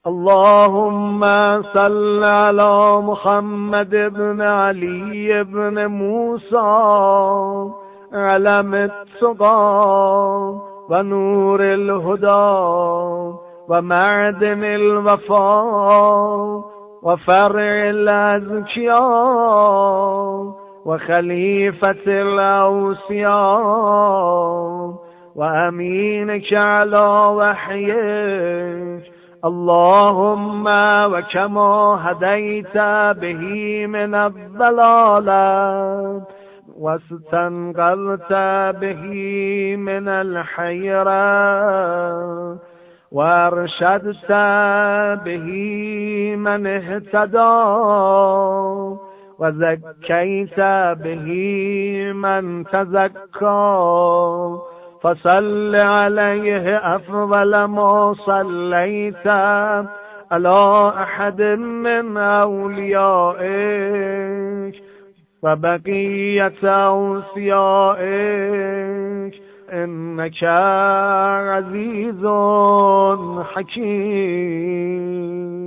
اللهم صل على محمد بن علي بن موسى علم التقى ونور الهدى ومعدن الوفاء وفرع الأزكياء وخليفة الأوصياء وأمينك على وحيك. اللهم وكما هديت به من الضلالة واستنقذت به من الحيرة وارشدت به من اهتدى وزكيت به من تزكى، فصل عليه أفضل ما صليت على أحد من أوليائك وبقية أوصيائك، إنك عزيز حكيم.